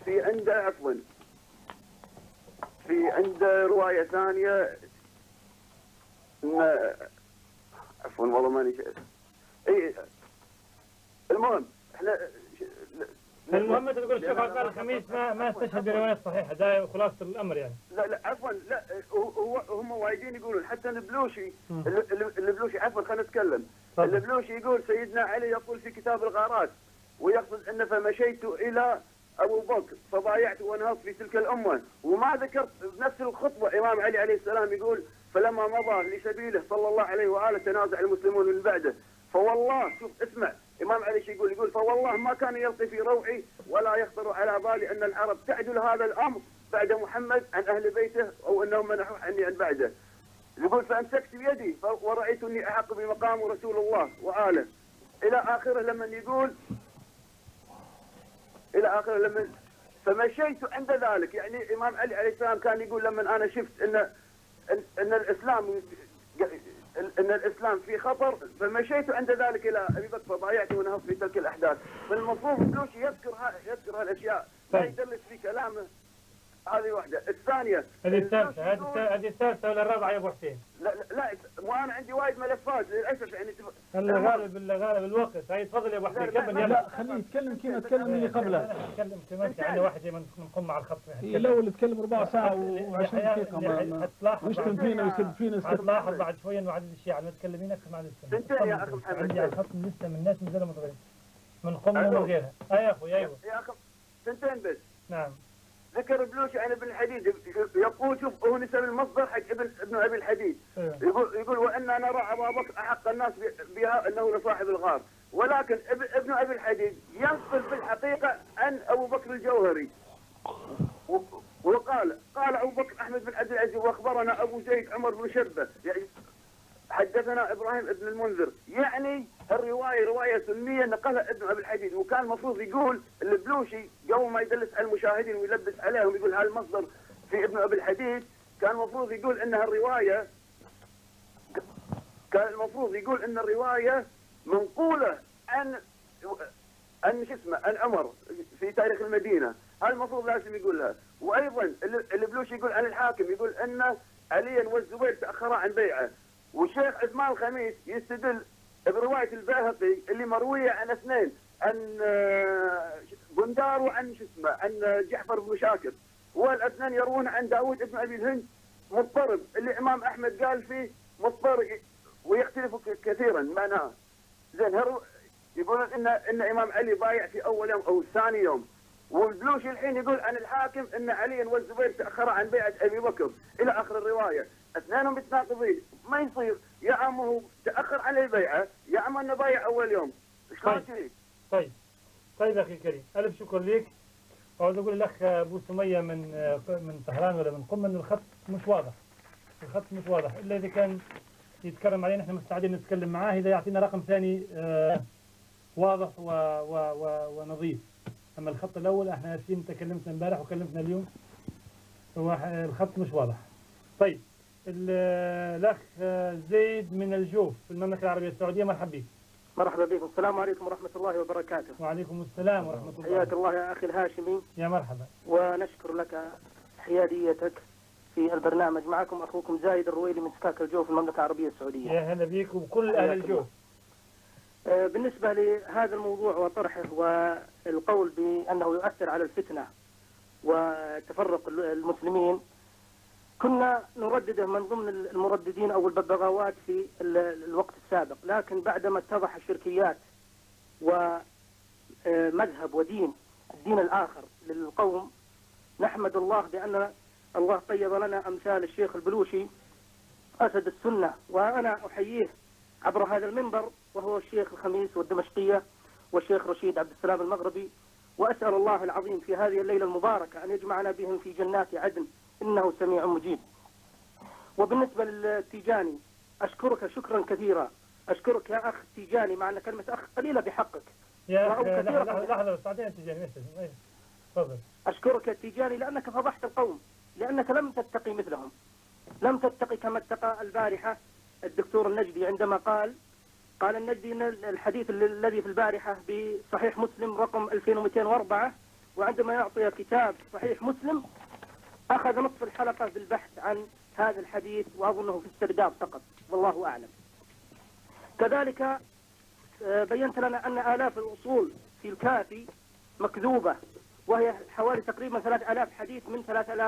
في عنده عفوا في عنده رواية ثانية عفوا والله ماني اي المهم احنا المهم انت تقول الشيخ عبد الخميس ما استشهد بروايات صحيحه، ده خلاصه الامر يعني. لا عفوا، لا هم وايدين يقولون، حتى البلوشي عفوا خلينا نتكلم. البلوشي يقول سيدنا علي يقول في كتاب الغارات ويقصد ان فمشيت الى ابو بكر فبايعت وانهضت في تلك الامه، وما ذكرت بنفس الخطبه امام علي عليه السلام يقول فلما مضى لسبيله صلى الله عليه واله تنازع المسلمون من بعده، فوالله شوف اسمع امام علي شو يقول فوالله ما كان يلقي في روعي ولا يخطر على بالي ان العرب تعدل هذا الامر بعد محمد عن اهل بيته او انهم منحوه عني عن بعده. يقول فامسكت بيدي ورايت اني احق بمقام رسول الله واله الى اخره، لما يقول الى اخره لما فمشيت عند ذلك. يعني امام علي عليه السلام كان يقول لما انا شفت ان الاسلام في خطر فمشيت عند ذلك الى ابي بكر فبايعت ونهضت في تلك الاحداث. فالمفروض بلوشي يذكر هالاشياء ما يدلس في كلامه. هذه واحده. الثانيه هذه الثالثه ولا الرابعه يا ابو حسين؟ لا مو انا عندي وايد ملفات للاسف يعني. غالب الوقت. هاي تفضل يا ابو حسين كمل. لا خليه يتكلم كما تكلم اللي قبله. تكلم كمان يعني واحد نقوم مع الخط. لو اللي تكلم ربع ساعه و20 دقيقه ما يشتم فينا ويسب فينا. حتلاحظ بعد شويه انه عدد الشيعة المتكلمين اكثر من عدد السنه. تنتهي يا اخي محمد. عندي على الخط لسه من ناس من زلمه صغيرين من قم ومن غيرها. يا اخوي ايوه يا اخي سنتين بس. نعم. ذكر بلوشي عن ابن الحديد يقول شوف هو نسب المصدر حق ابن ابي الحديد. يقول واننا نرى ابا بكر احق الناس بها انه لصاحب الغار، ولكن ابن ابي الحديد ينقل في الحقيقه عن ابو بكر الجوهري وقال ابو بكر احمد بن عبد العزيز واخبرنا ابو زيد عمر بن شربه يعني حدثنا ابراهيم بن المنذر. يعني الروايه روايه سنيه نقلها ابن ابي الحديد، وكان المفروض يقول البلوشي قبل ما يدلس على المشاهدين ويلبس عليهم يقول هالمصدر في ابن ابي الحديد، كان المفروض يقول ان الروايه منقوله عن شو اسمه عن عمر في تاريخ المدينه. هذا المفروض لازم يقولها. وايضا البلوشي يقول عن الحاكم يقول ان عليا والزبير تاخرا عن بيعه، والشيخ عثمان الخميس يستدل بروايه البيهقي اللي مرويه عن اثنين، عن بندار وعن شو اسمه عن جعفر بن شاكر، والاثنين يروون عن داوود بن ابي الهند مضطرب اللي امام احمد قال فيه مضطرب ويختلف كثيرا معناه. زين يقولون ان امام علي بايع في اول يوم او ثاني يوم، والبلوشي الحين يقول عن الحاكم ان علي والزبير تاخرا عن بيعه ابي بكر الى اخر الروايه. اثنينهم متناقضين، ما يصير يا عم هو تاخر عن البيعه يا عم انه بايع اول يوم. شلون كذي؟ طيب اخي الكريم، الف شكر لك. اعود اقول الاخ ابو سميه من طهران ولا من قم ان الخط مش واضح. الخط مش واضح الا اذا كان يتكرم علينا، احنا مستعدين نتكلم معاه اذا يعطينا رقم ثاني واضح ونظيف. اما الخط الاول احنا اسفين تكلمنا امبارح وكلمنا اليوم الخط مش واضح. طيب الاخ زيد من الجوف في المملكه العربيه السعوديه، مرحبا بك. مرحبا بكم، السلام عليكم ورحمه الله وبركاته. وعليكم السلام ورحمه الله. حياك الله يا اخي الهاشمي. يا مرحبا. ونشكر لك حياديتك في البرنامج. معكم اخوكم زايد الرويلي من سكاك الجوف في المملكه العربيه السعوديه. يا هلا بك وكل اهل الجوف. بالنسبه لهذا الموضوع وطرحه والقول بانه يؤثر على الفتنه وتفرق المسلمين، كنا نردده من ضمن المرددين او الببغاوات في الوقت السابق، لكن بعدما اتضح الشركيات ومذهب ودين الدين الاخر للقوم، نحمد الله بان الله طيب لنا امثال الشيخ البلوشي اسد السنه، وانا احييه عبر هذا المنبر، وهو الشيخ الخميس والدمشقيه والشيخ رشيد عبد السلام المغربي، واسال الله العظيم في هذه الليله المباركه ان يجمعنا بهم في جنات عدن انه سميع مجيب. وبالنسبه للتيجاني اشكرك شكرا كثيرا، اشكرك يا اخ تيجاني، مع ان كلمه اخ قليله بحقك. يا لحظه بس بعدين تيجاني تفضل. اشكرك يا تيجاني لانك فضحت القوم، لانك لم تتقي مثلهم، لم تتقي كما اتقى البارحه الدكتور النجدي عندما قال النجدي ان الحديث الذي في البارحه بصحيح مسلم رقم 2204 وعندما يعطي كتاب صحيح مسلم أخذ نصف الحلقة بالبحث عن هذا الحديث، وأظنه في استرداد فقط، والله أعلم. كذلك بينت لنا أن آلاف الأصول في الكافي مكذوبة، وهي حوالي تقريبا 3000 حديث من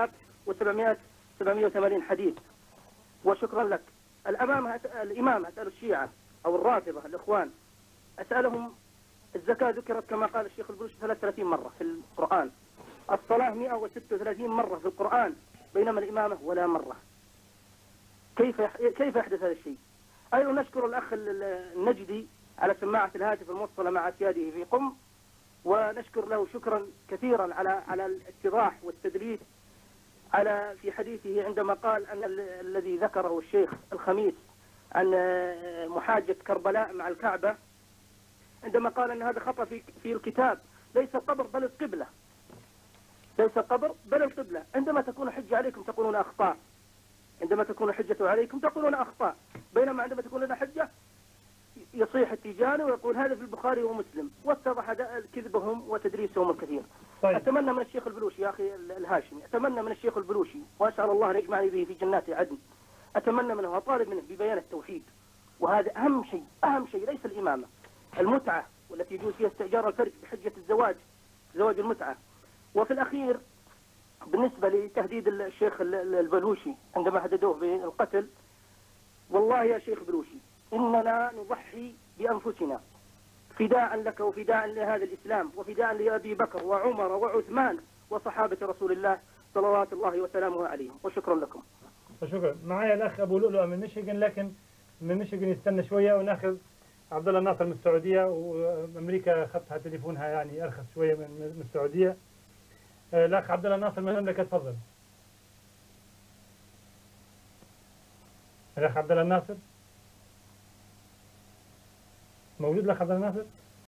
3780 حديث. وشكرا لك. الإمام أسأل الشيعة أو الرافضة الإخوان، أسألهم الزكاة ذكرت كما قال الشيخ البلوشي 33 مرة في القرآن، الصلاة 136 مرة في القرآن، بينما الإمامة ولا مرة. كيف يحدث هذا الشيء؟ أيضا نشكر الأخ النجدي على سماعة الهاتف الموصلة مع أسياده في قم، ونشكر له شكرا كثيرا على الاتضاح والتدليس في حديثه عندما قال أن الذي ذكره الشيخ الخميس عن محاجة كربلاء مع الكعبة، عندما قال أن هذا خطأ في الكتاب، ليس القبر بل القبلة، ليس القبر بل القبلة. عندما تكون حجة عليكم تقولون أخطاء، عندما تكون حجة عليكم تقولون أخطاء، بينما عندما تكون لنا حجة يصيح التيجاني ويقول هذا في البخاري ومسلم، واتضح كذبهم وتدريسهم الكثير. طيب. أتمنى من الشيخ البلوشي يا أخي الهاشمي، أتمنى من الشيخ البلوشي، وأسأل الله أن يجمعني به في جنات عدن، أتمنى منه وأطالب منه ببيان التوحيد، وهذا أهم شيء، أهم شيء، ليس الإمامة، المتعة والتي يجوز فيها استئجار الفرج بحجة زواج المتعة. وفي الأخير بالنسبة لتهديد الشيخ البلوشي عندما هددوه بالقتل، والله يا شيخ بلوشي إننا نضحي بأنفسنا فداء لك وفداء لهذا الإسلام وفداء لأبي بكر وعمر وعثمان وصحابة رسول الله صلوات الله وسلامه عليهم. وشكرا لكم. شكرا. معايا الأخ أبو لؤلؤ من ميشيغان، لكن من ميشيغان يستنى شوية، وناخذ عبد الله الناصر من السعودية، وأمريكا خطها تليفونها يعني أرخص شوية من السعودية. الأخ عبد الله الناصر من المملكة، تفضل. الأخ عبد الله الناصر موجود؟ الأخ عبد الله الناصر؟